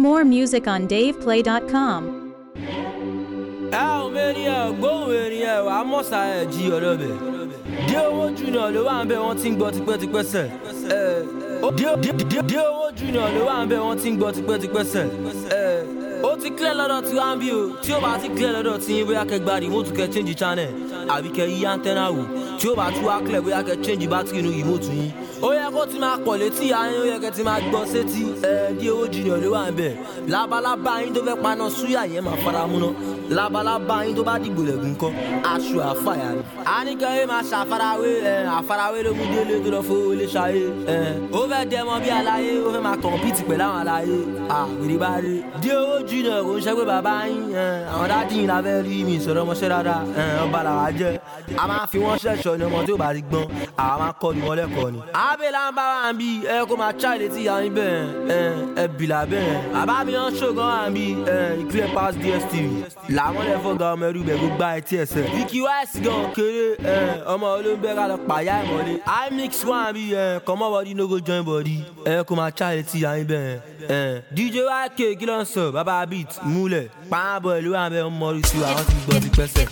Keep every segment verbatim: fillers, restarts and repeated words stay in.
more music on dave play dot com. How many are going here? I must have G or Robby. Dear old Junior, the one be wanting but to put the person. Dear old Junior, the one be wanting but to put the person. Ó ti clear lọ́dọ̀ tí wá ń bí o, tí ó bá ti clear lọ́dọ̀ tí bóyá kẹ́ gbádìí wọ́n tún kẹ́ change channel àbí kẹ́ yí antenna wò tí ó bá tún wá clear bóyá kẹ́ change battery inú remote yín. Ó yẹ kó ti máa pọ̀ létí ayé, ó yẹ kẹ́ ti máa gbọ́ sétí Dear old Junior ló wà ń bẹ̀. Labalábá yín tó fẹ́ paná súyà yẹn máa fara múná. Labalábá yín tó bá dìgbò lẹ́gùn kọ́ aṣọ àfàyà ni. A ní kẹ́ ẹ máa ṣàfarawé àfarawé ló mú délé tó lọ fowó lé ṣayé. Ó fẹ́ dẹmọ bí aláyé, ó fẹ́ máa compete pẹ̀lú àwọn aláyé. Àgbèrè bá rí. Dear old Junior kò ń ṣe pé bàbá yín àwọn dájú yín la fẹ́ rí mi ìṣòro ọmọṣẹ́ dáadáa ọba làwa jẹ́. A máa fi wọ́n ṣẹ̀ṣọ́ ni ọmọ tí ó bá rí gbọ́n àwa máa kọ́ ni wọ́n lẹ́kọ̀ọ́ ni. Àbẹ̀ là ń bá wa bí ẹ kó máa ṣáà létí ìyá yín bẹ́ẹ̀ ẹ bìlà bẹ́ẹ̀. Bàbá mi ń ṣògùn wà bí ìclear pass D S T V làwọn lè fọ́gà ọmọ ẹrú bẹ̀ gbogbo àìtí ẹ̀sẹ̀. Vicky West gan kéré ọmọ olóńgbẹ́ ká lọ pàyà ìmọ̀lé. iMix wà bí comot body no go join body ẹ kó máa ṣáà létí ìyá yín bẹ́ẹ̀. D J Y K kí ló ń sọ bàbá beat múlẹ̀ pàábọ̀ ìlú àbẹ̀ ọmọ orí sí àwọn tí gbọ́ ti pẹ́sẹ̀.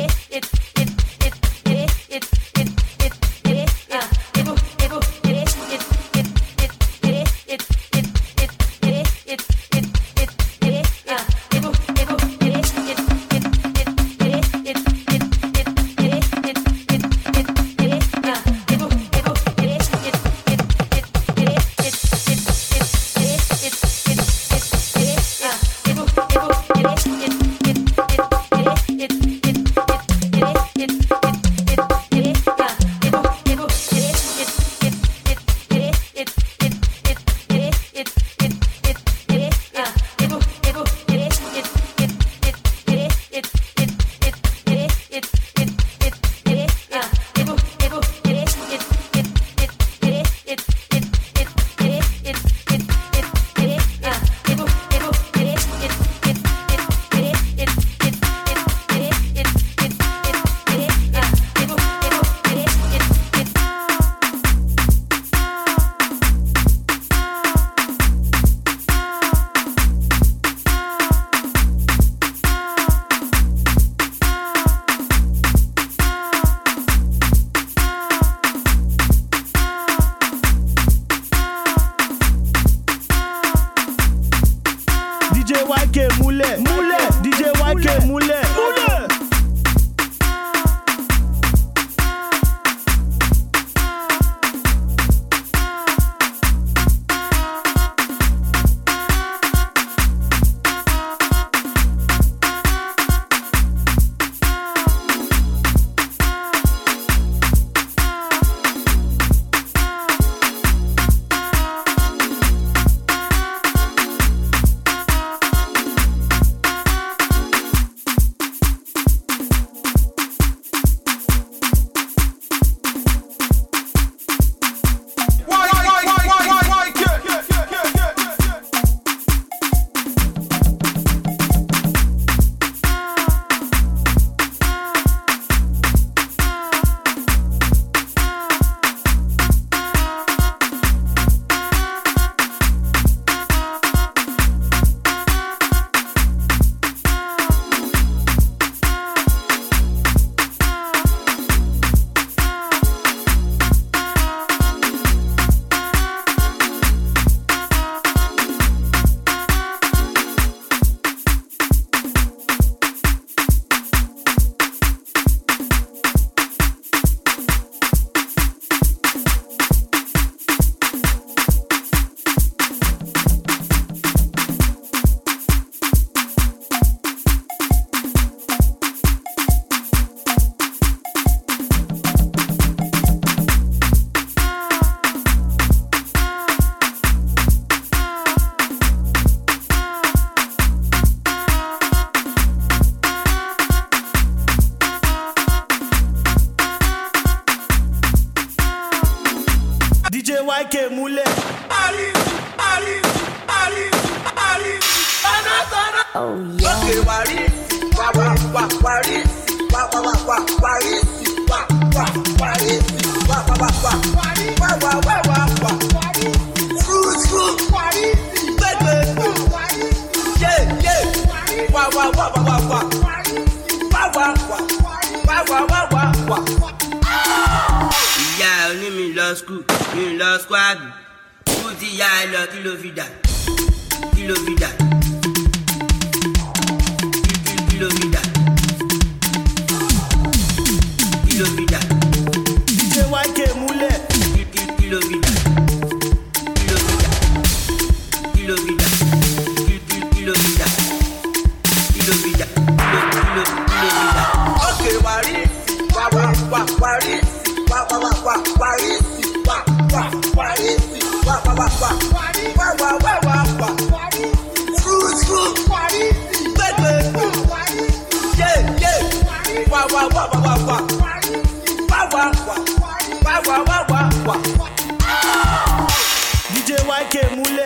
Y K múlẹ̀. Oh yeah. Okay, wari, wa wa wa wari, wa wa wa wa wari, wa wa wari, wa wa wa wa wari, wa wa wa wa wa wari. Screw screw wari, bebe wari, wá wá wá wá wá. Wá wá wá. Wá wá wá wá wá. Ìyá oní mi lọ skul, mi lọ squad. Kú ti ya ẹ lọ kí ló fi dà? Kí ló fi dà? Kí ló fi dà? Kí ló fi dà? D J Y K múlẹ̀. Kí ló fi dà? Kí ló fi dà? Kí ló fi dà? Kí ló fi dà? Kí ló fi dà? Kí ló fi dà? Okay, wari, wa wa wa wari, wa wa wa wa wari, wa wa wari, wa wa wa wa wa wa wa wa wa wari, screw screw wari, baby, yeah yeah, wa wa wa wa wa wa wa wa wa wa wa wa wa. D J Y K múlẹ̀.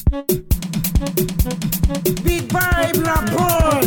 Big vibe, la boy.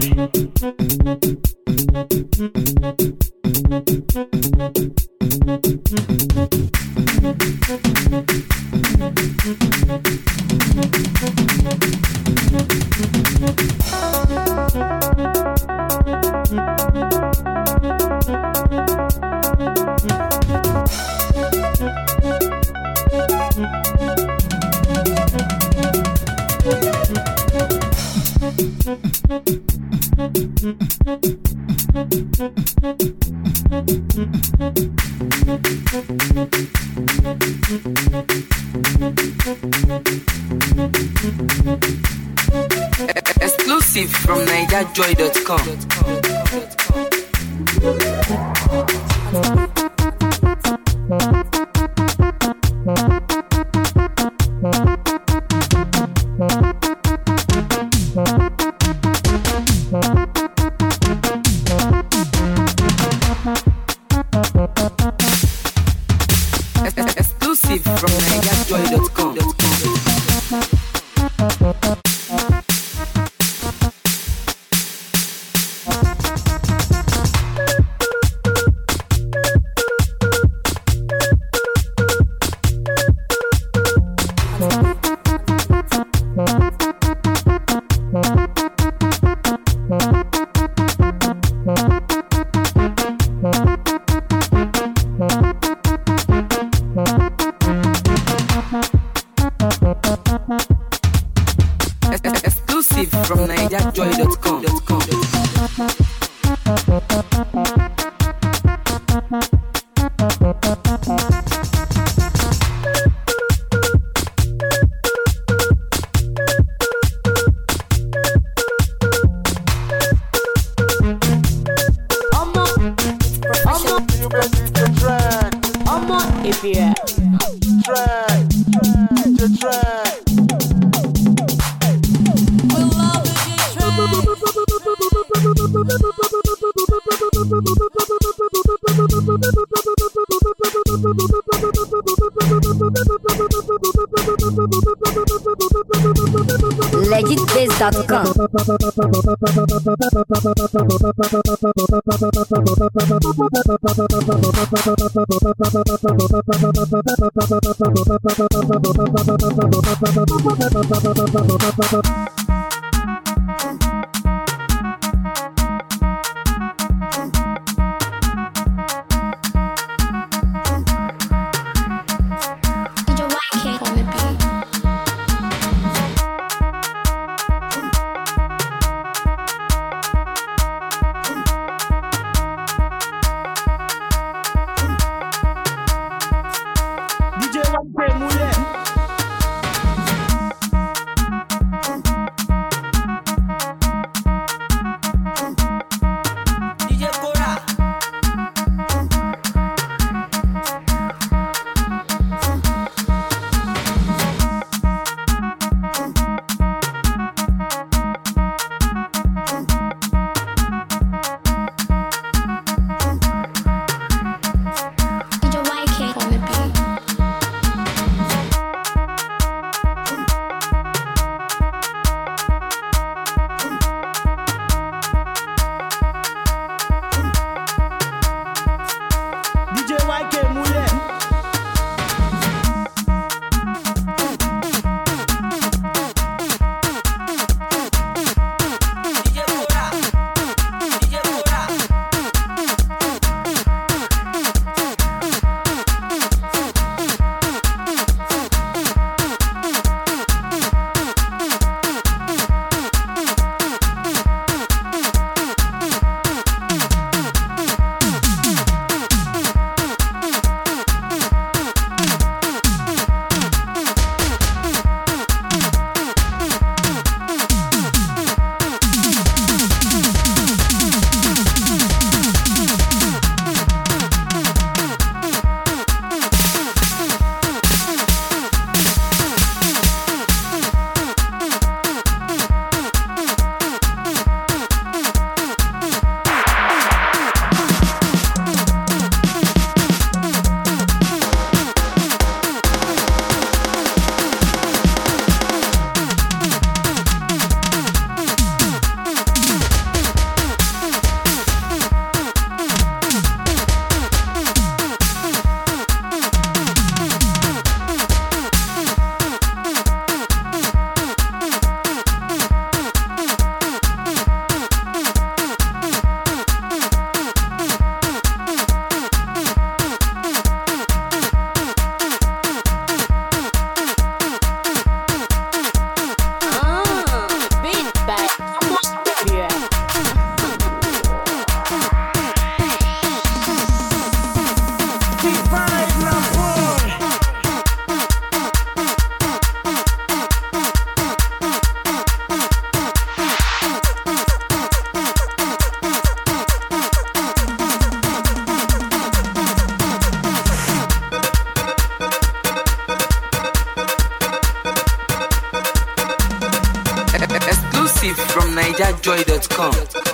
Exclusive from Niger Joy dot com. Exclusive from Niger Joy dot com. Exclusive from Niger Joy dot com. If you Track, the track. legit base dot com. D J Y K Moulin. Exclusive from niger joy dot com.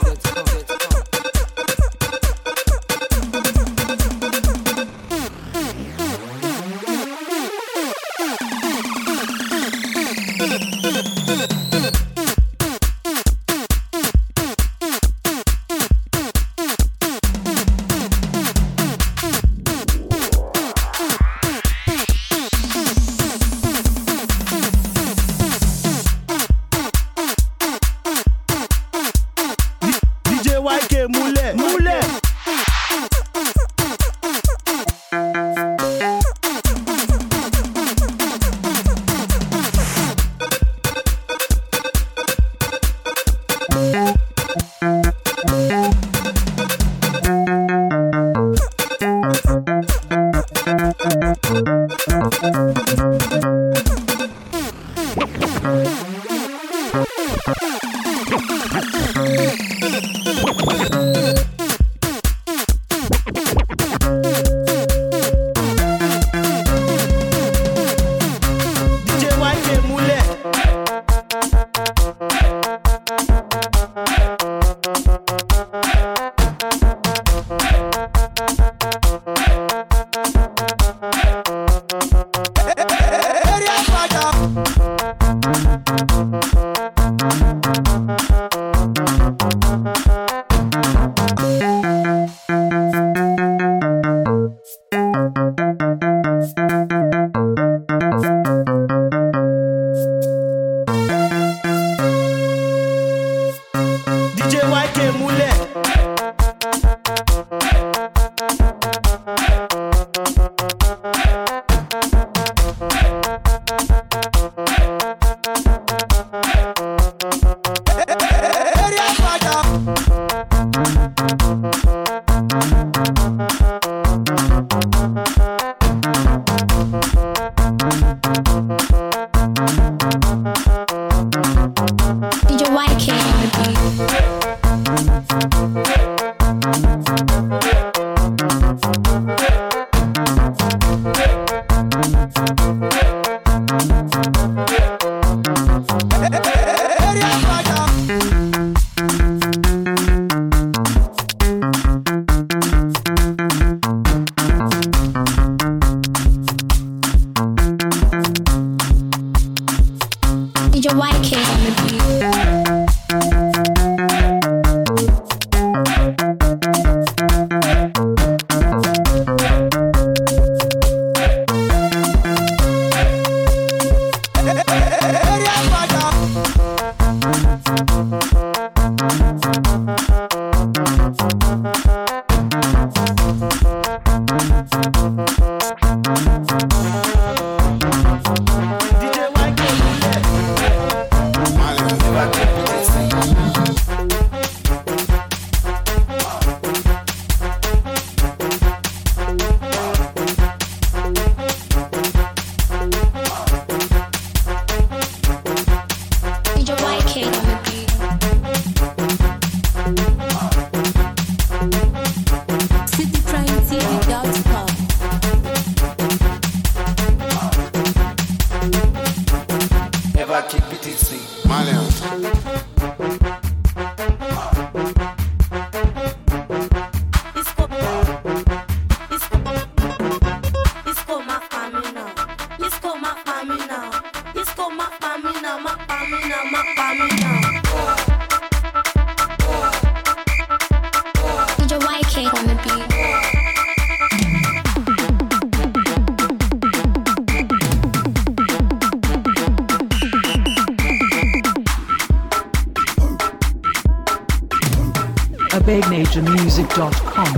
abeg nature music dot com.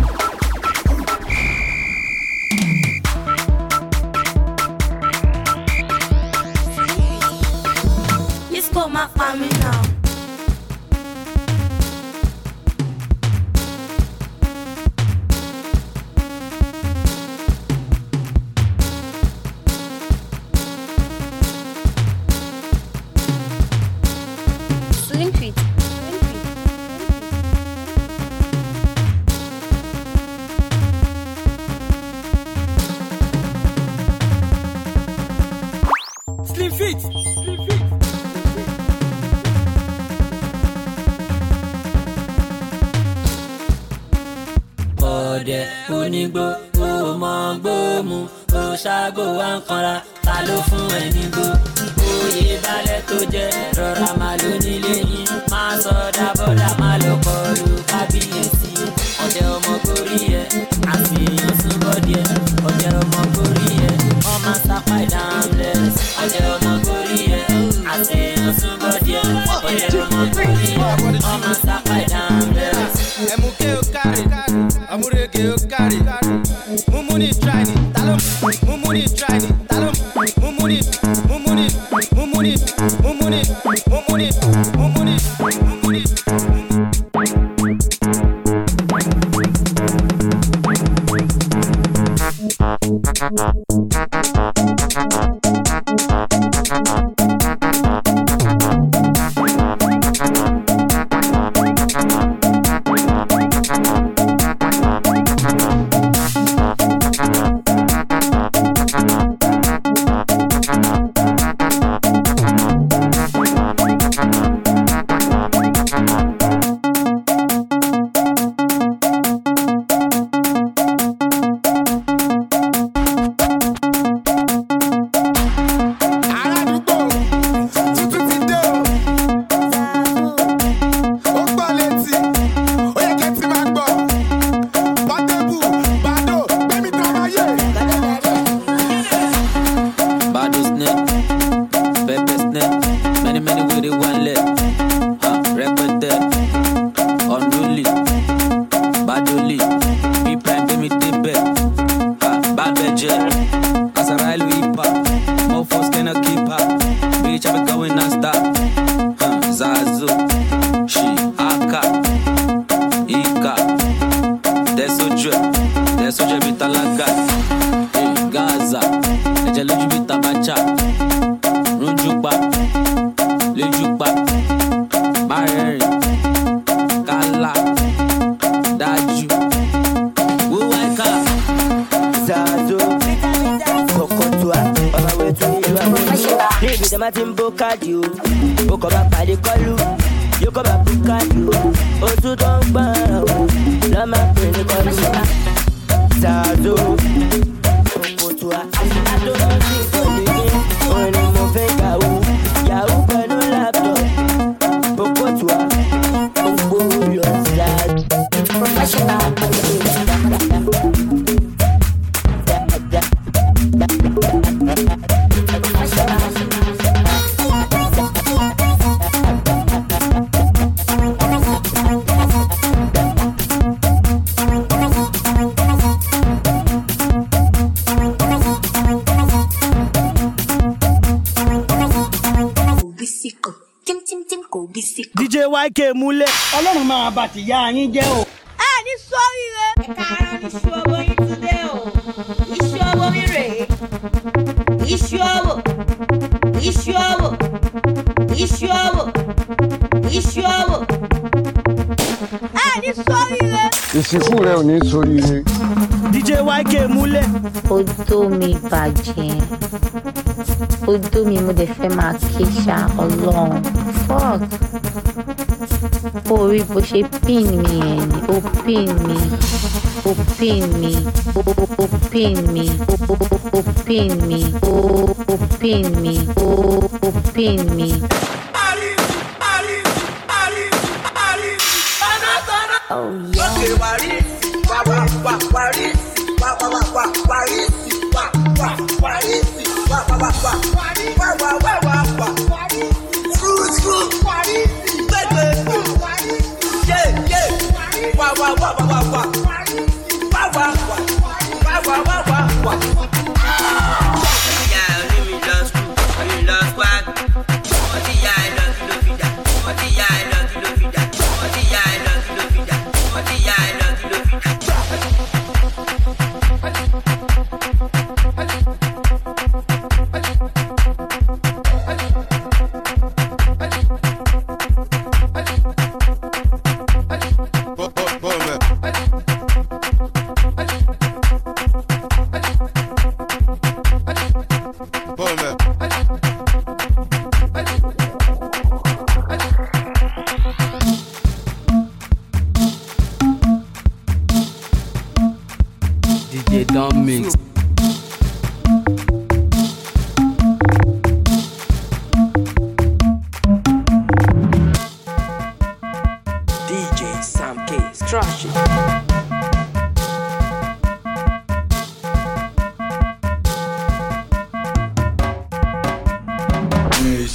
Let's go, my family now. Slim Fit. Slim Fit. Slim Fit. ọ̀dẹ̀ onígbó ó mọ gbóòmù ó ṣàgbó wa ń kanra ta ló fún ẹ nígbó oyè balẹ̀ tó jẹ́ rọra máa ló nílé yín máa sọ dábọ́dá máa lọ kọlu kábíyèsí ọ̀dẹ̀ ọmọ gorí ẹ̀ àfihàn súnbọ́dí ẹ̀ ọ̀dẹ̀ ọmọ gorí ẹ̀ ọmọ sápá ìdáhùnlẹ̀ ọ̀dẹ̀ ọmọ gorí ẹ̀ àfihàn súnbọ́dí ẹ̀ ọ̀dẹ̀ ọmọ gorí ẹ̀ ọmọ sápá ìdáhùnlẹ̀. Emuke okari, amurege okari, mumuni trying, talum, mumuni trying, talum, mumuni, mumuni, mumuni, mumuni, mumuni, mumuni, mumuni. D J Y K múlẹ̀. Ọlọ́run máa bá ti yá yín jẹ́ o. Ẹ ní sóríire. Ẹ̀ka ara ní iṣu ọwọ́ yín ti dé o. Iṣu ọwọ́ mi rèé. Iṣu ọwọ́. Iṣu ọwọ́. Iṣu ọwọ́. Iṣu ọwọ́. Ẹ ní sóríire. Ìsìnkú rẹ ò ní sóríire. D J Y K múlẹ̀. Odó mi bàjẹ́. Odó mi mo dẹ̀ fẹ́ máa ké ṣá Ọlọ́run. Fuck. Orí bó ṣe pin mi ẹ̀ ni, ó pin mi, ó pin mi, ó pin mi, ó pin mi, ó pin mi, ó pin mi. Oh yeah. Okay, Warisi, wa wa wa Warisi, wa wa wa wa Warisi, wa wa Warisi, wa wa wa wa wa wa wa wa wa Warisi, screw screw Warisi, baby, yeah yeah, wa wa wa wa wa wa wa wa wa wa wa wa wa. Yeah, let me just screw, let me just squad. Oh yeah, I love you, love you, that. Oh yeah, I love you, love you, that. Oh yeah, I love you, love you, that. Oh yeah, I love you, love you, that.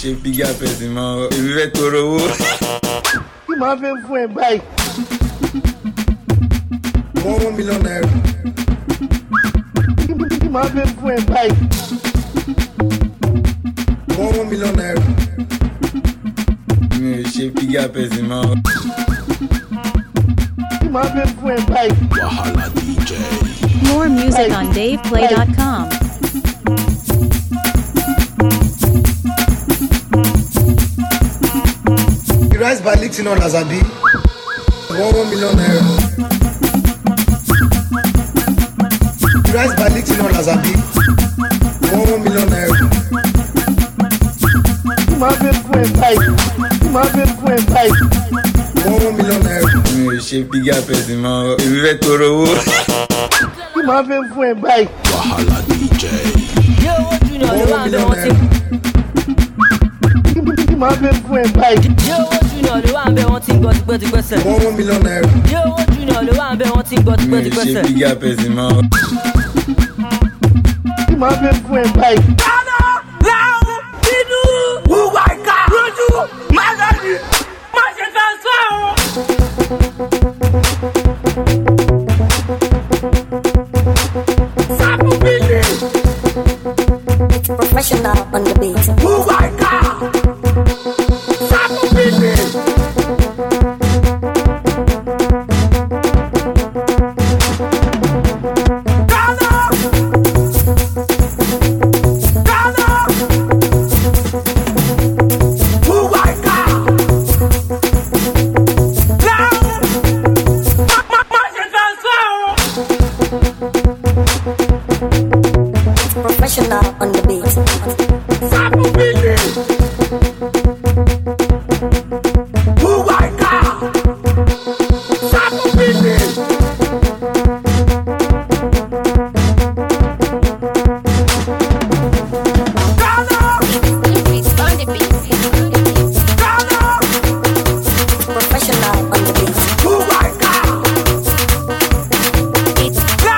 ṣe bígà pẹ̀sì mọ́ èmi fẹ́ tọrọ owó. Kí máa fẹ́ fún ẹ báyìí? One one million naira. Kí máa fẹ́ fún ẹ báyìí? One one million naira. Mi ò ṣe bígà pẹ̀sì mọ́. Kí máa fẹ́ fún ẹ báyìí? Wahala D J. More music on dave play dot com. The rice by Lixin on Lazabi. One one million naira. The rice by Lixin on Lazabi. One one million naira. Kí máa fẹ́ fún ẹ báyìí? Kí máa fẹ́ fún ẹ báyìí? One one million naira. Mi ò ṣe bígà pẹ̀sì mọ́ èmi fẹ́ tọrọ owó. Kí máa fẹ́ fún ẹ báyìí? Wahala D J. Yé owó junior ló wà ń bẹ wọ́n ti. Kí máa fẹ́ fún ẹ báyìí? Yé owó junior ló wà ń bẹ wọ́n ti ń gbọ́ tipẹ́tipẹ́ sẹ̀. One one million naira. Yé owó junior ló wà ń bẹ wọ́n ti ń gbọ́ Mi ò tipẹ́tipẹ́ ṣe sẹ̀. bígà pẹ̀sì mọ́. Kí máa fẹ́ fún ẹ báyìí? Dáná láwọn inú wúwa ìka lójú mágàjì má ṣe transfer o. Sábù bíyì. Professional on the beat. Wúwa ìka. Sábù bíyì. Professional on the beat. Sábù bíyì. Wúwa ìka. Sábù bíyì. On the beat. Professional on the beat. Wúwa ìka. It's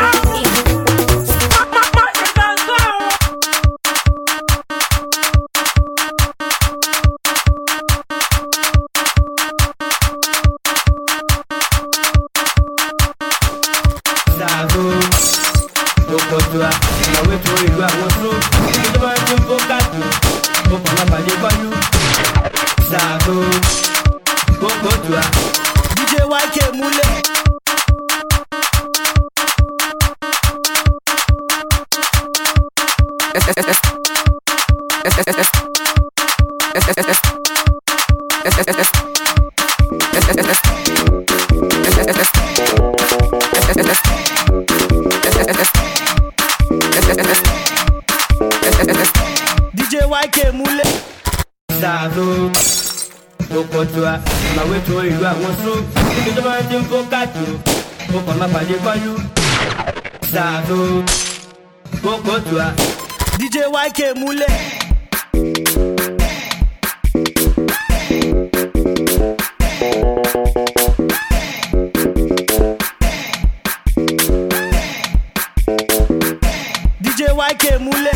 Sago, Okotua, ìyàwó tó ìlú àwọn tó, ìjọba tó ń bó káàtó, ó kàn máa bàjẹ́ pálú. Sago, Okotua, D J Y K múlẹ̀. D J Y K múlẹ̀. Sago, Okotua, ìyàwó tó ìlú àwọn tó, ìjọba tó ń bó káàtó, ó kàn máa bàjẹ́ pálú. Sago, Okotua, D J Y K múlẹ̀. D J Y K múlẹ̀.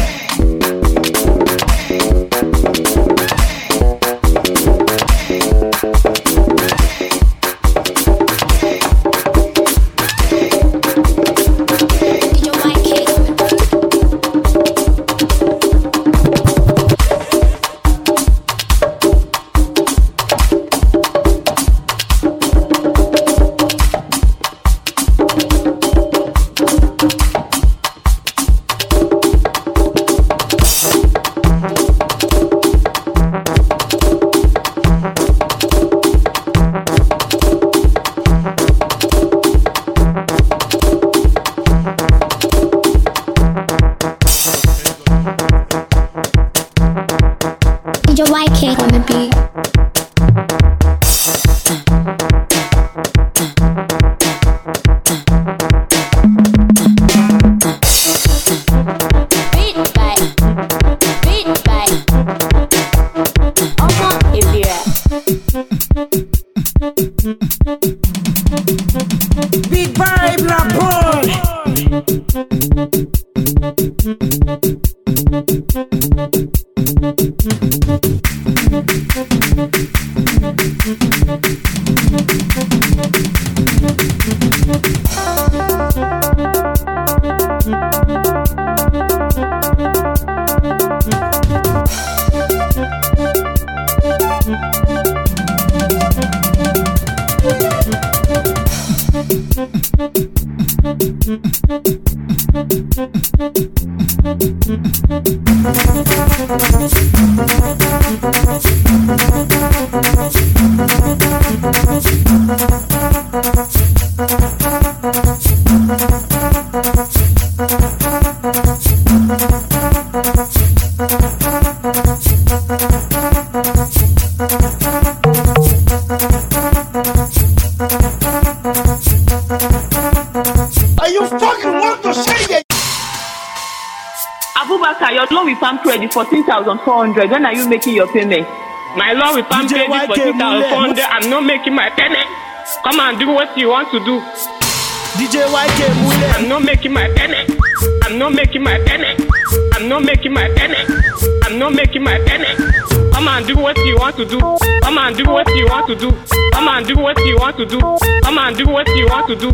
Credit fourteen thousand four hundred. When are you making your payment? My loan with Palm Credit fourteen thousand four hundred. I'm not making my payment. Come and do what you want to do. D J Y K Mule. I'm not making my payment. I'm not making my payment. I'm not making my payment. I'm not making my payment. Come and do what you want to do. Come and do what you want to do. Come and do what you want to do. Come and do what you want to do.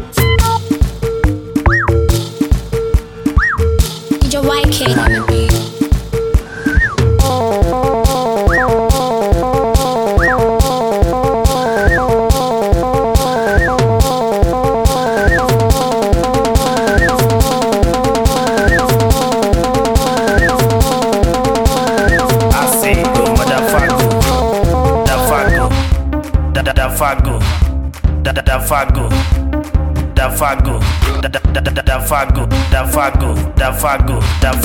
D J Y K. Dafago, Dafago, Dafago, Dafago, Dafago, Dafago,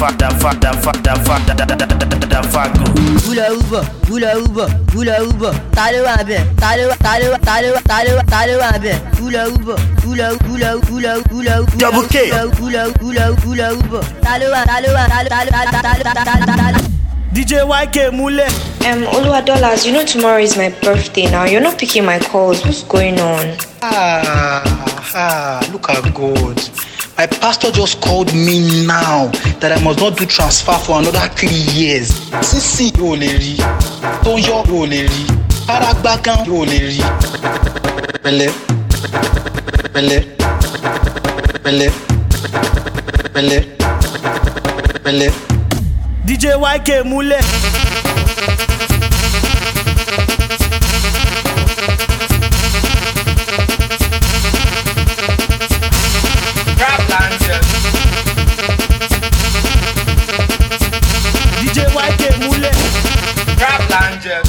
Dafago. Hula Uber, Hula Uber, Hula Uber. Talewa be, Talewa, Talewa, Talewa, Talewa, Talewa be. Hula Uber, Hula, Hula, Hula, Hula, Double K. Hula, Hula, Hula Uber. Talewa, Talewa, Talewa. D J Y K Mule. Um, Oluwadolas, you know tomorrow is my birthday now. You're not picking my calls. What's going on? Ah, ah, look at God. My pastor just called me now that I must not do transfer for another three years. Sisi o le ri, Tonyo o le ri, Paragbagan o le ri. Pele, pele, pele, pele, pele. D J Y K Mule. Rap Langer. D J Y K Mule. Rap Langer.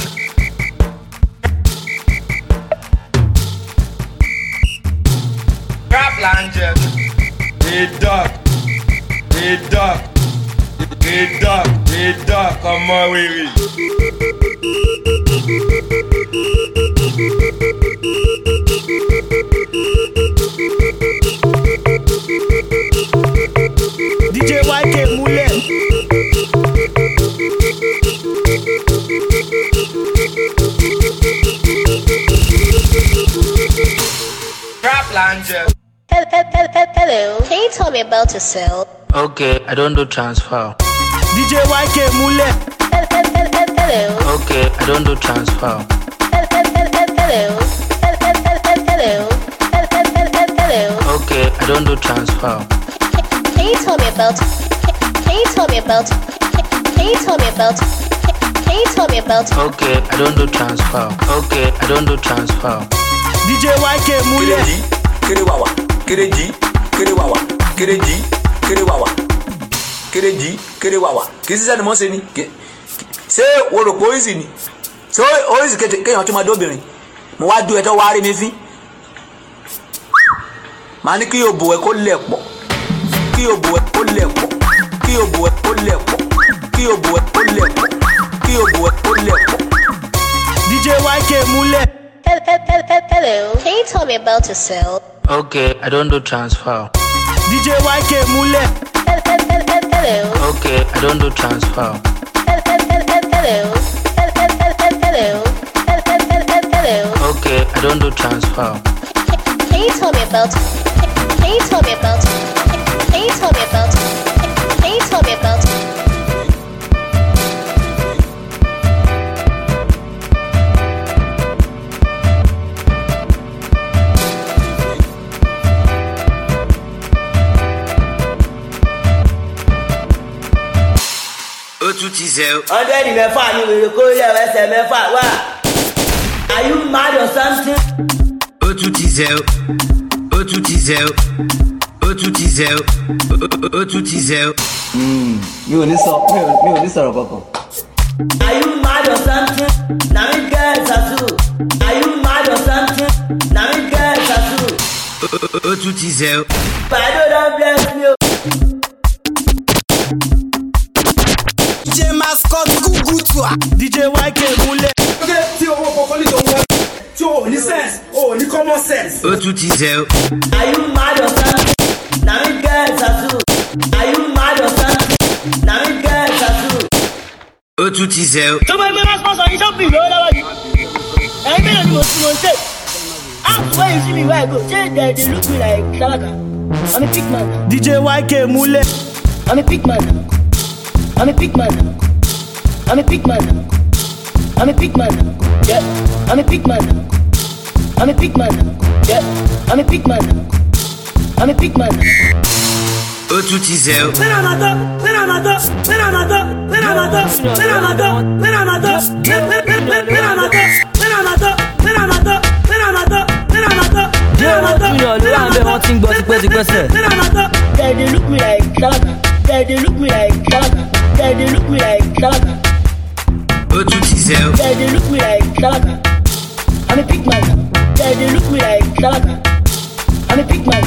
Rap Langer. Hey dog. Hey dog. Hey dog, hey dog, come on, weary. D J Y K Mule. Rap Langer. Hello, can you tell me about yourself? Okay, I don't do transfer. D J Y K Mule. Hello. Okay, I don't do transfer. Hello. Hello. Hello. Okay, I don't do transfer. Can you tell me about? Can you tell me about? Can you tell me about? Can you tell me about? Okay, I don't do transfer. Okay, I don't do transfer. D J Y K Mule. Kerewawa, Kereji, Kerewawa, Kereji, Kerewawa. Kereji, Kerewawa. Kì í ṣiṣẹ́ ni mo ṣe ni. Ṣé o rò pé ó easy ni? Ṣé ó easy kéèyàn tó máa dóbìnrin? Mo wá dú ẹ tó wá rí mi fín. Màá ní kí o bò ẹ kó lẹ̀ pọ̀. Kí o bò ẹ kó lẹ̀ pọ̀. Kí o bò ẹ kó lẹ̀ pọ̀. Kí o bò ẹ kó lẹ̀ pọ̀. Kí o bò ẹ kó lẹ̀ pọ̀. D J Y K Mule. Hello. Can you tell me about yourself? Okay, I don't do transfer. D J Y K Mule. Hello. Okay, I don't do transfer. Hello. Hello. Hello. Okay, I don't do transfer. Can you tell me about? Can you tell me about? Can you tell me about? Can you tell me about? zẹ́ o. hundred mẹ́fà ni wèrè kó ilé ẹsẹ̀ mẹ́fà wá. Are you mad or something? Ó tún ti zẹ́ o. Ó tún ti zẹ́ o. Ó tún ti zẹ́ o. Ó tún ti zẹ́ o. Mi ò ní sọ mi ò ní sọ̀rọ̀ kankan. Are you mad or something? Na me get tattoo. Are you mad or something? Na me get tattoo. Ó tún ti zẹ́ o. Pàdé don bless me o. D J Mascot gúgú tùà. D J Y K múlẹ̀. Tí owó kọ̀ọ̀kan ní tòun wọlé. Tí o ní sense, o ní common sense. Ó tún ti zẹ́ o. Are you mad or something? Na me get tattoo. Are you mad or something? Na me get tattoo. Ó tún ti zẹ́ o. Tó bá gbé máa sponsor yìí sọ́ọ̀pù ìlú ọlọ́wọ́ yìí. Ẹ̀yin mélòó ni mo ti mo ń tẹ̀? Ask where you see me where I go. Say they dey look me like Salaka. I'm a big man. D J Y K múlẹ̀. I'm a big man. I'm a big man. I'm a big man. I'm a big man. Yeah. I'm a big man. I'm a big man. Yeah. I'm a big man. I'm a big man. Ó tún ti zẹ́ o. Mẹ́nà máa tọ́, mẹ́nà máa tọ́, mẹ́nà máa tọ́, mẹ́nà máa tọ́, mẹ́nà máa tọ́, mẹ́nà máa tọ́, mẹ́nà máa tọ́, mẹ́nà máa tọ́, mẹ́nà máa tọ́, mẹ́nà máa tọ́, mẹ́nà máa tọ́, mẹ́nà máa tọ́. Díẹ̀ wọ́n júnior ló wà ń bẹ wọ́n ti ń gbọ́ tipẹ́tipẹ́ sẹ̀. Mẹ́nà máa tọ́. They dey look me like Salaka. They dey look me like Salaka. They dey look me like Salaka. Ó tún ti zẹ́ o. They dey look me like Salaka. I'm a big man. They dey look me like Salaka. I'm a big man.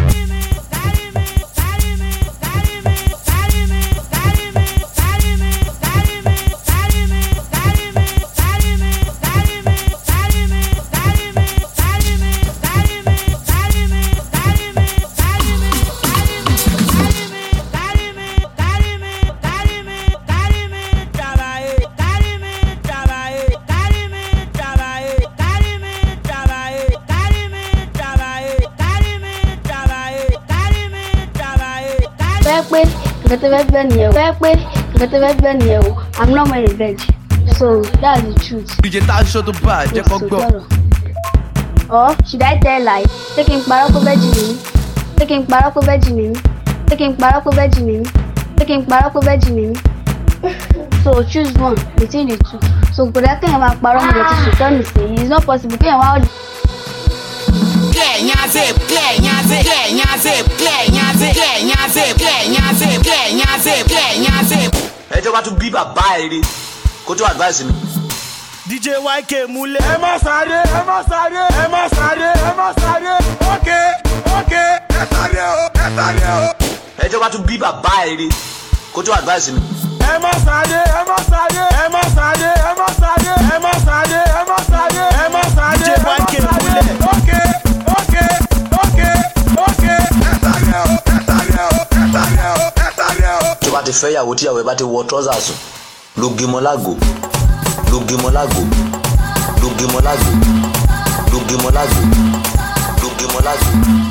Nǹkan tó fẹ́ gbẹ́ nìyẹn o. Fẹ́ pé nǹkan tó fẹ́ gbẹ́ nìyẹn o. I'm not my revenge. So that's the truth. D J tá a ṣó tó bá a jẹ́ kó gbọ́. Or should I tell lie? Ṣé kí n parọ́ pé bẹ́ẹ̀ jì nìyí? Ṣé kí n parọ́ pé bẹ́ẹ̀ jì nìyí? Ṣé kí n parọ́ pé bẹ́ẹ̀ jì nìyí? Ṣé kí n parọ́ pé bẹ́ẹ̀ jì nìyí? So choose one between the two. So kò dá kéèyàn máa parọ́ mi lọ́tí ṣùtọ́ mi sí. It's not possible kéèyàn wá ọ̀dọ̀. Clear nyaze, clear nyaze, clear nyaze, clear nyaze, clear nyaze, clear nyaze, clear nyaze, clear nyaze. Ẹ jọba tún bí bàbá ẹ rí kó tó advice mi. D J Y K múlẹ̀. Ẹ má sáré, ẹ má sáré, ẹ má sáré, ẹ má sáré. Okay, okay, ẹ sáré o, ẹ sáré o. Ẹ jọba tún bí bàbá ẹ rí kó tó advice mi. Ẹ má sáré, ẹ má sáré, ẹ má sáré, ẹ má sáré, ẹ má sáré, ẹ má sáré, ẹ má sáré. D J Y K múlẹ̀. Okay, okay, okay, okay. Ẹ sáré o, ẹ sáré o, ẹ sáré o, ẹ sáré o. Tó bá ti fẹ́ yàwó tíyàwó ẹ bá ti wọ trọ́sà sùn ló gé mọ́ lágò ló gé mọ́ lágò ló gé mọ́ lágò ló gé mọ́ lágò ló gé mọ́ lágò.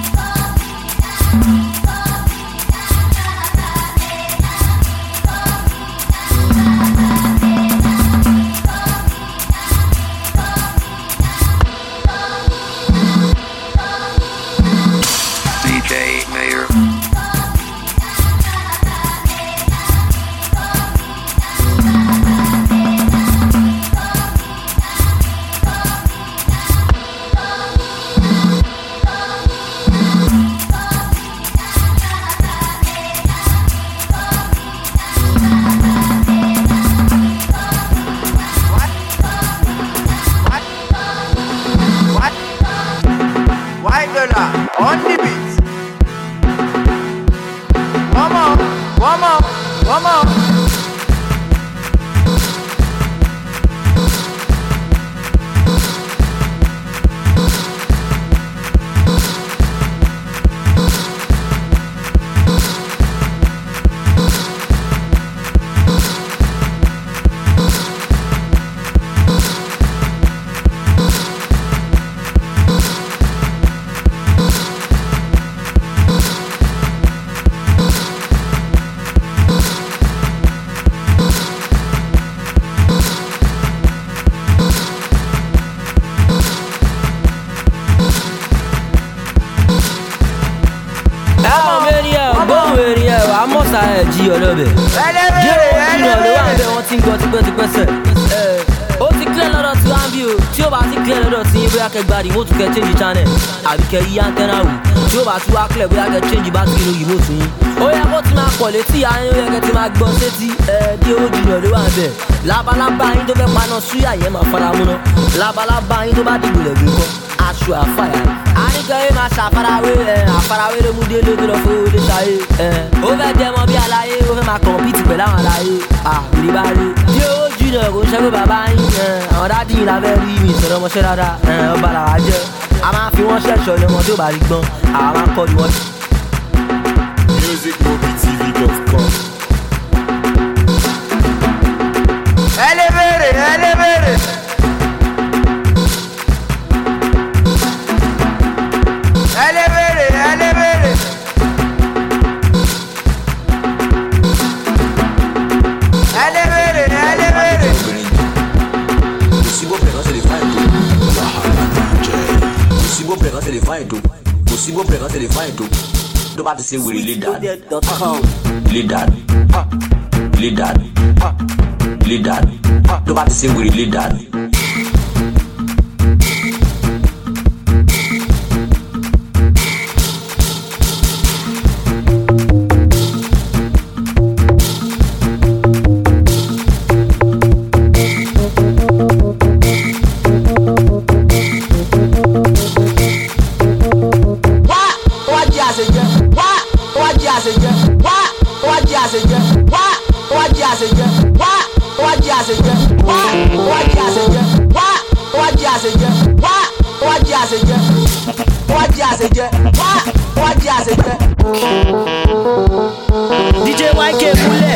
D J Mayor. White dollar on the beat. One more, one more, one more. ẹ̀ jí ọlọ́bẹ̀. Dé owó jùlọ ló wà bẹ́ẹ̀ wọ́n ti ń gbọ́ tipẹ́tipẹ́ sẹ̀. Ó ti clear lọ́dọ̀ tí wọ́n bí o, tí ó bá ti clear lọ́dọ̀ tí bóyá kẹ́ gba remote kẹ́ change channel àbí kẹ́ yí antenna wò, tí ó bá ti wá clear bóyá kẹ́ change battery lórí remote yín. Ó yẹ kó ti máa pọ̀ létí ayé ó yẹ kẹ́ ti máa gbọ́ sétí. Dé owó jùlọ ló wà bẹ́ẹ̀. Labalábá yín tó fẹ́ paná súyà yẹn máa fara múná. Labalábá yín tó bá dìbò lẹ́gbẹ̀ẹ́ kọ́ aṣọ àfàyà. Àníkẹ́ máa ṣàfarawé àfarawé ló mú délé tó lọ fún olè ṣayé. Ó fẹ́ jẹ́ mọ́ bí aláyé, ó fẹ́ máa compete pẹ̀lú àwọn aláyé. Àbúrí bá rí. Dé owó jùlọ kò ń ṣẹ́gun bàbá yín. Àwọn dádì yìí la fẹ́ rí mi ìṣẹ̀lẹ̀ ọmọṣẹ́ dáadáa. Ọba làwa jẹ́. A máa fi wọ́n ṣẹ̀ṣọ́ lé wọn tó bá rí gbọ́n. Àwa máa kọ́ ni wọ́n. music mobi t v dot com. Elevere, elevere. Elevere, elevere. Elevere, elevere. Possible pega se le faz tu. Possible pega se le faz tu. Possible pega se le faz tu. Do bate se we really dad. Really dad. Really dad. Really dad. Do bate se we really dad. D J Y K Bullet.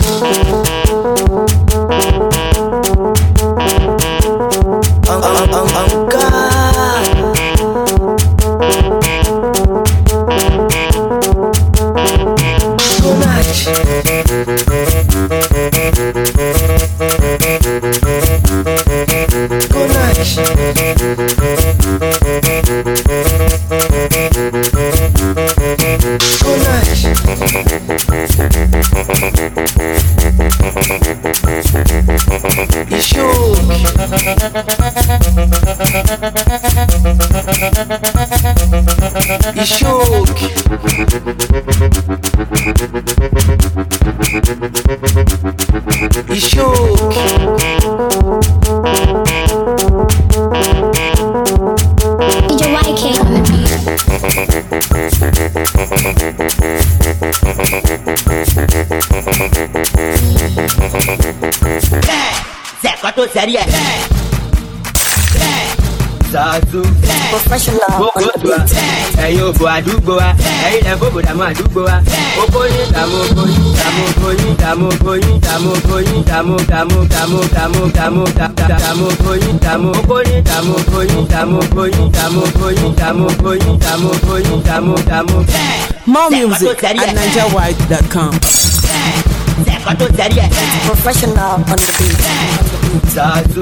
Seria Zazu Professional on the beat. Ẹ̀yin òbò àdúgbò wa, ẹ̀yin lẹ bòbò dàmú àdúgbò wa. Okoyin dàmú okoyin dàmú okoyin dàmú okoyin dàmú okoyin dàmú dàmú dàmú dàmú dàmú dàmú okoyin dàmú okoyin dàmú okoyin dàmú okoyin dàmú okoyin dàmú okoyin dàmú okoyin dàmú dàmú. More music at niger wide dot com. Professional on the beat. Zazu.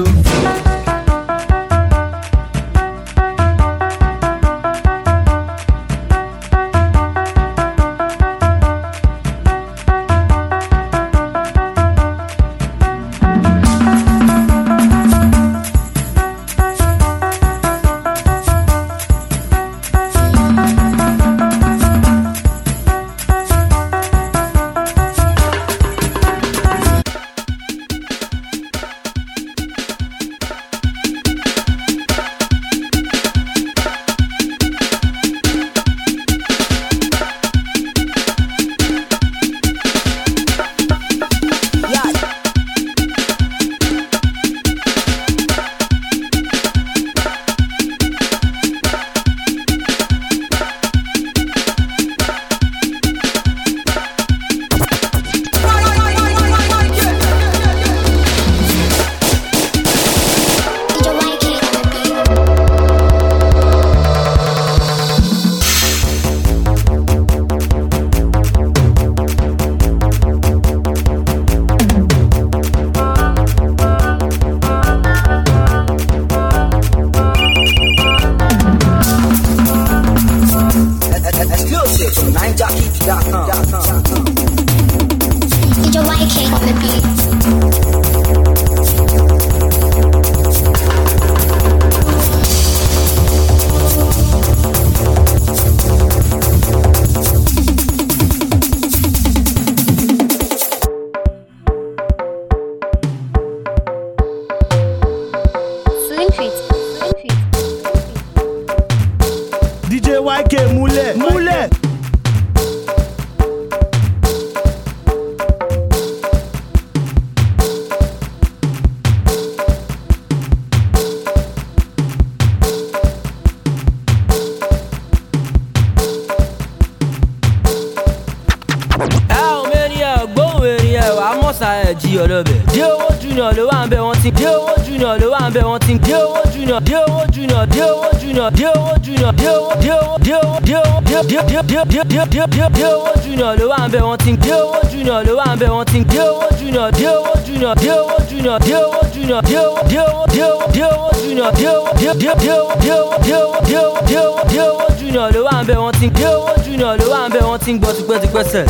ọlọ́bẹ̀. Dé owó junior ló wà ń bẹ̀ wọ́n ti. Dé owó junior ló wà ń bẹ̀ wọ́n ti. Dé owó junior. Dé owó junior. Dé owó junior. Dé owó junior. Dé owó. Dé owó. Dé owó. Dé owó. Dé dé dé dé dé dé dé dé dé owó junior ló wà ń bẹ̀ wọ́n ti. Dé owó junior ló wà ń bẹ̀ wọ́n ti. Dé owó junior. Dé owó junior. Dé owó junior. Dé owó junior. Dé owó. Dé owó. Dé owó. Dé owó junior. Dé owó. Dé dé dé owó. Dé owó. Dé owó. Dé owó. Dé owó. Dé owó junior ló wà ń bẹ̀ wọ́n ti. Dé owó junior ló wà ń bẹ̀ wọ́n ti gbọ́ tipẹ́tipẹ́ sẹ̀.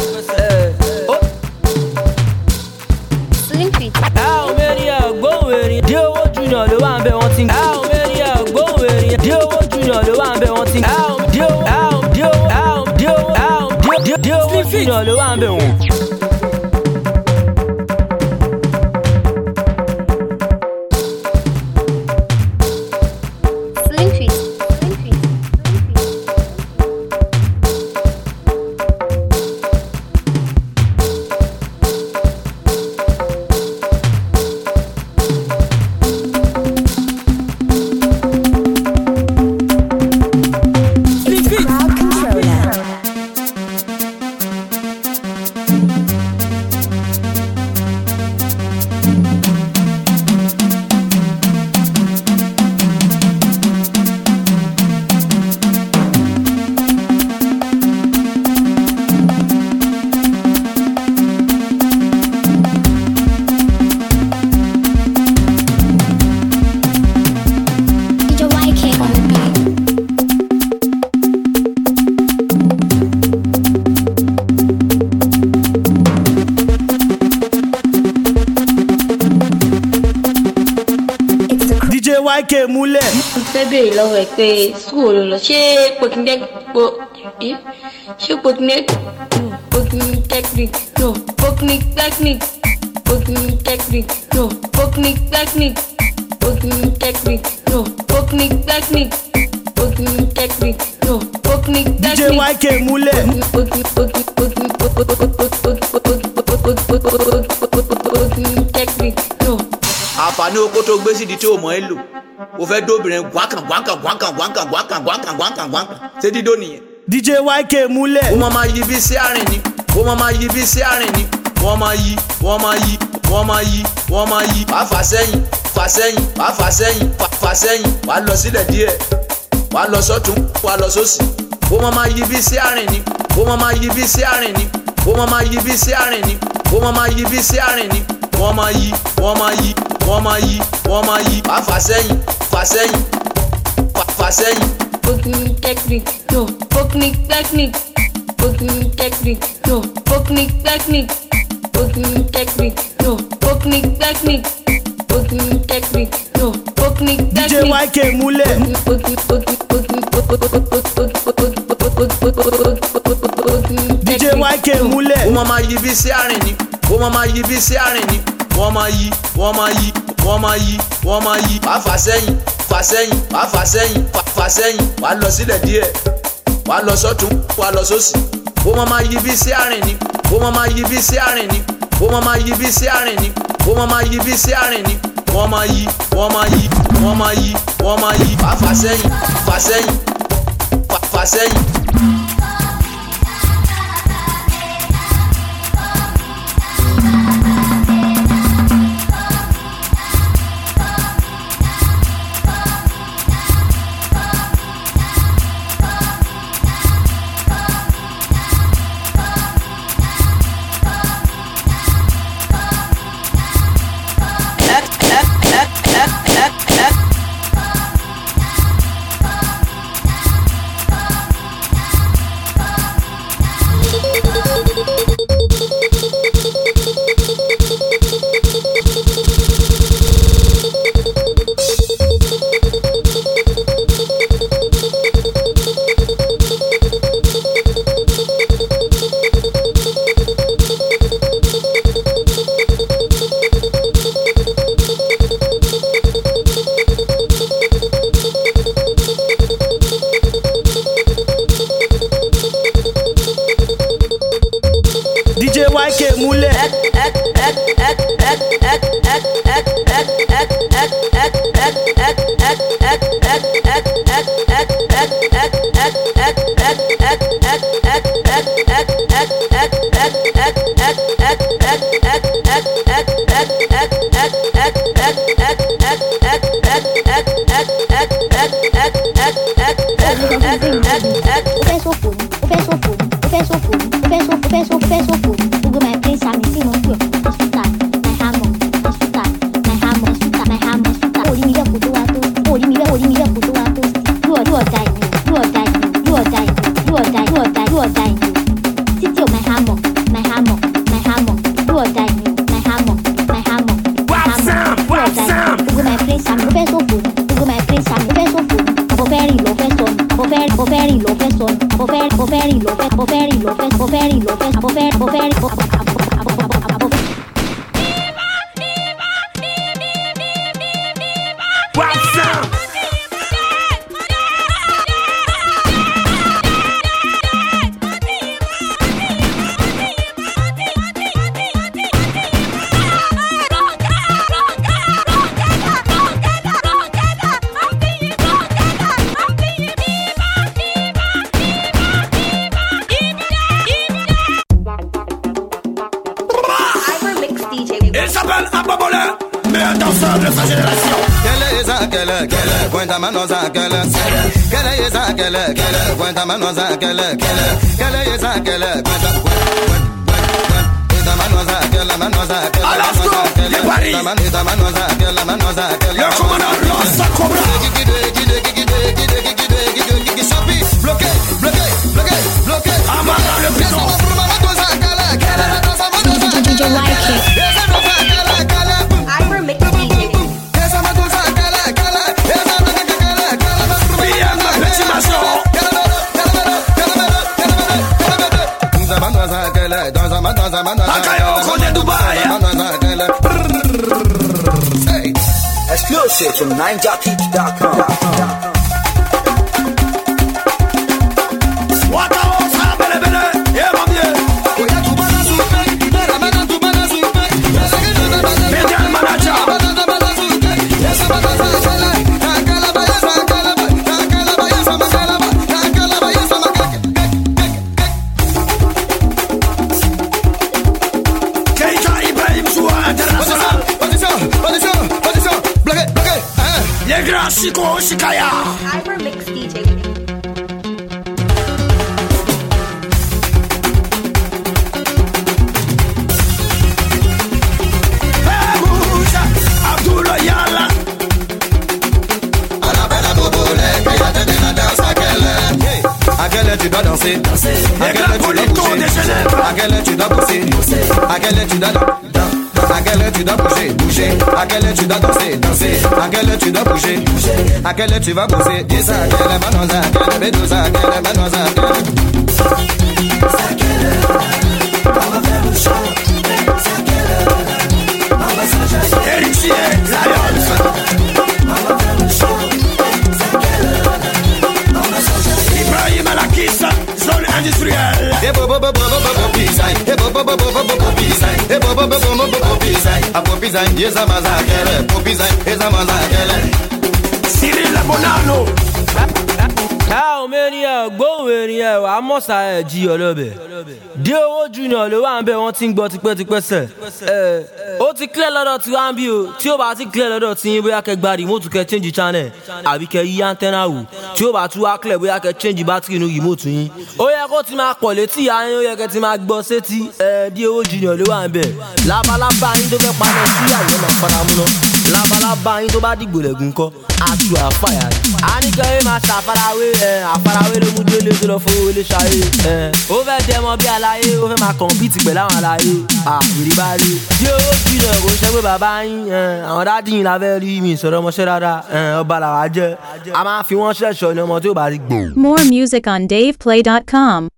Àwọn mẹ́rin àgbóhùn èrìn. Dé owó junior ló wà ń bẹ̀ wọ́n ti. Àwọn mẹ́rin àgbóhùn èrìn. Dé owó junior ló wà ń bẹ̀ wọ́n ti. Àwọn dé owó. Àwọn dé owó. Àwọn dé owó. Àwọn dé dé owó junior ló wà ń bẹ̀ wọ́n. Y K múlẹ̀. mo fẹ́ béèrè lọ́wọ́ ẹ pé sùúrù ló lọ ṣé pokinec po ṣé pokinec no pokinitechnic no pokinitechnic pokinitechnic no pokinitechnic pokinitechnic no pokinitechnic pokinitechnic no pokinitechnic. D J Y K múlẹ̀. Pokinitechnic no. àǹfààní oko tó gbé sídìí tí o mọ̀ ẹ́ lò o fẹ́ dóbìnrin gbọ́nkàn gbọ́nkàn gbọ́nkàn gbọ́nkàn gbọ́nkàn gbọ́nkàn gbọ́nkàn gbọ́nkàn ṣé dídó nìyẹn. D J Y K múlẹ̀. ó máa máa yí bí sí àárín ni ó máa máa yí bí sí àárín ni wọ́n máa yí wọ́n máa yí wọ́n máa yí wọ́n máa yí wàá fà sẹ́yìn fà sẹ́yìn wàá fà sẹ́yìn fà sẹ́yìn wàá lọ sílẹ̀ díẹ̀ wàá lọ sọ́tún wàá lọ sósì ó máa máa yí bí sí àárín ni ó máa máa yí bí sí àárín ni ó máa máa yí bí sí àárín ni ó máa máa yí bí sí àárín ni wọ́n máa yí wọ́n máa yí wọ́n máa yí wọ́n máa yí wàá fà sẹ́yìn fà sẹ́yìn fà sẹ́yìn. Pokinitechnic no pokinitechnic pokinitechnic no pokinitechnic pokinitechnic no pokinitechnic pokinitechnic no pokinitechnic. D J Y K múlẹ̀. D J Y K múlẹ̀. ó máa máa yí bí sí àárín ni ó máa máa yí bí sí àárín ni wọ́n máa yí wọ́n máa yí wọ́n máa yí wọ́n máa yí wàá fà sẹ́yìn fà sẹ́yìn wàá fà sẹ́yìn fà sẹ́yìn wàá lọ sílẹ̀ díẹ̀ wàá lọ sọ́tún wàá lọ sósì ó máa máa yí bí sí àárín ni ó máa máa yí bí sí àárín ni ó máa máa yí bí sí àárín ni ó máa máa yí bí sí àárín ni wọ́n máa yí wọ́n máa yí wọ́n máa yí wọ́n máa yí wàá fà sẹ́yìn fà sẹ́yìn fà sẹ́yìn. ó fẹ́ sòfò ni ó fẹ́ sòfò ni ó fẹ́ sòfò ni ó fẹ́ sòfò ó fẹ́ sòfò ó fẹ́ sòfò ni gbogbo my place àmì tí mo ń pè ọ́ hospital my hammer hospital my hammer hospital my hammer hospital orí mi lẹ́kọ̀ọ́ tó wá tó orí mi lẹ́kọ̀ọ́ orí mi lẹ́kọ̀ọ́ tó wá tó you or you or die you or die you or die you or die you or die you or die títí o my hammer my hammer my hammer you or die my hammer my hammer my hammer you or die gbogbo my place àmì ó fẹ́ sòfò ni gbogbo my place àmì ó fẹ́ sòfò ni abọ́fẹ́rì ló fẹ́ sọ ni abọ́fẹ́rì abọ́fẹ́rì ló fẹ́ sọ ni abọ́fẹ́rì abọ́fẹ́rì ló fẹ́ abọ́fẹ́rì ló fẹ́ abọ́fẹ́rì ló fẹ́ abọ́fẹ́rì abọ́fẹ́rì abọ́fẹ́rì. De sa génération. Quelle est ça, quelle est, quelle est, cuenta manos a quelle est, quelle est ça, quelle est, quelle est, cuenta manos a quelle est, quelle est, quelle est ça, quelle est, cuenta, cuenta manos a quelle, manos a quelle, manos a quelle, cuenta manos a quelle, manos a quelle. Le commandant Los Cobra. Bloqué, bloqué, bloqué, bloqué. Amara le prison. D J Wyke. Exclusive from ninja teach dot com. Chico Shikaya. Hypermix D J. Abdullah Yala. Annabella Bobole, qui a donné la danse à quelle à quelle tu dois danser, à quelle tu dois bouger, à quelle tu dois bosser, à quelle tu dois danser. À quelle tu dois bouger, bouger. À quelle tu dois danser, danser. À quelle tu dois bouger, bouger. À quelle tu vas bosser. Dis ça, à quelle manos, à quelle bédouze, à quelle manos, à quelle. C'est à quelle on va faire le show. C'est à quelle on va s'enjailler. Héritier, Lions. On va faire le show. C'est à quelle on va s'enjailler. Ibrahim Alakissa, zone industrielle. Et bo bo bo bo bo bo pisai. Et bo bo bo bo bo bo pisai. Et bo bo bo bo bo bo pisai. A bo pisai, yes a mazakele. Bo pisai, yes a mazakele. Cyril Labonano. How many are going here? I must have G all over. Dio Junior, the one be wanting but to put the question. Eh, ó ti clear lọ́dọ̀ tí wá ń bí o. Tí ó bá ti clear lọ́dọ̀ tí yín bóyá kẹ́ gbadi remote kẹ́ change channel. Àbí kẹ́ yí antenna wò. Tí ó bá tún wá clear bóyá kẹ́ change battery inú remote yín. Ó yẹ kó ti máa pọ̀ létí ìyá yín, ó yẹ kẹ́ ti máa gbọ́ sétí. Eh, Dio Junior ló wà ń bẹ̀. Labalábá yín tó fẹ́ paná sí àyè máa fara mú lọ. Labalábá yín tó bá dìgbò lẹ́gùn kọ́. Àtú àfàyà. A ní kẹ́ ẹ máa ṣàfarawé ẹ̀ àfarawé ló mú délé tó lọ fowó lé ṣayé. Ẹ̀ ó fẹ́ dẹmọ bí aláyé, ó fẹ́ máa compete pẹ̀lú àwọn aláyé. À ìrìbá rí. Dio Junior kò ṣe pé bàbá yín àwọn dádì yín la fẹ́ rí mi ìsọ̀rọ̀ ọmọṣẹ́ rárá. Ọba làwa jẹ́. A máa fi wọ́n ṣẹ̀ṣọ́ ní ọmọ tí ó bá rí gbò. More music on dave play dot com.